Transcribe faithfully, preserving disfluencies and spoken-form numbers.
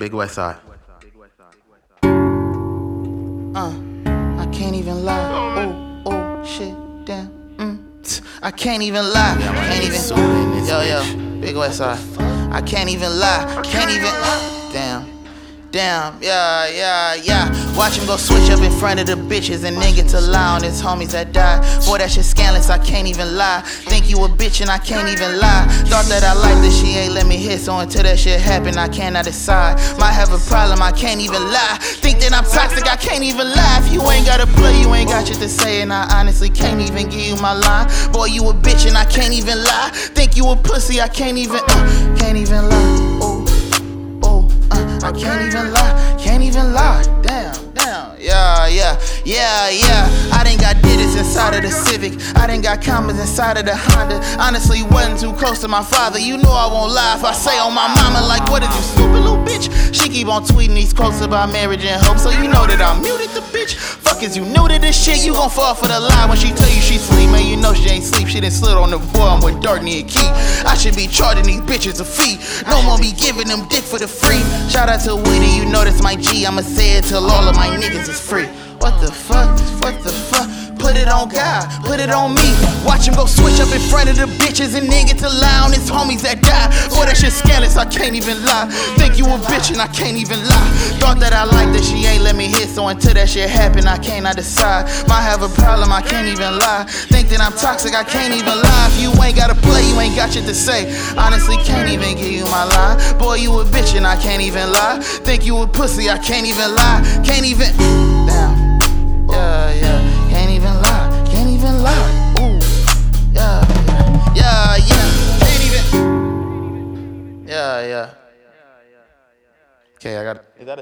Big West Side. Uh, I can't even lie. Oh, oh, shit, damn. Mm. Tsk, I can't even lie. Yeah, I can't even. Yo, yo, Big West Side. I can't even lie. Can't even. Damn. Damn, yeah, yeah, yeah. Watch him go switch up in front of the bitches and then get to lie on his homies that died. Boy, that shit scandalous, I can't even lie. Think you a bitch and I can't even lie. Thought that I liked that she ain't let me hit, so until that shit happen, I cannot decide. Might have a problem, I can't even lie. Think that I'm toxic, I can't even lie. If you ain't gotta play, you ain't got shit to say, and I honestly can't even give you my line. Boy, you a bitch and I can't even lie. Think you a pussy, I can't even, uh, can't even lie. Oh. I can't even lie, can't even lie. Damn, damn, yeah, yeah, yeah, yeah. I done got digits inside of the Civic. I done got commas inside of the Honda. Honestly, wasn't too close to my father. You know I won't lie if I say on my mama, like, what is you, stupid little bitch? She keep on tweeting these quotes about marriage and hope, so you know that I muted the bitch. Fuck, is you new to this shit? You gon' fall for the lie when she tell you she sleep. Man, you know she ain't sleep. She done slid on the boy with dirt near key. I should be charging these bitches a fee. No more be giving them dick for the free. Shout out to Weedy, you know that's my G. I'ma say it till all of my niggas is free. What the fuck? What the fuck? Put it on God, put it on me. Watch him go switch up in front of the bitches and then get to lie on his homies that die. Boy, that shit scandalous, I can't even lie. Think you a bitch and I can't even lie. Thought that I liked that she ain't let me hit, so until that shit happen, I cannot decide. Might have a problem, I can't even lie. Think that I'm toxic, I can't even lie. If you ain't gotta play, you ain't got shit to say. Honestly, can't even give you my line. Boy, you a bitch and I can't even lie. Think you a pussy, I can't even lie. Can't even, damn, yeah, yeah. Can't even lie, can't even lie. Ooh, yeah, yeah, yeah, can't even. Yeah, yeah. Okay, I got it.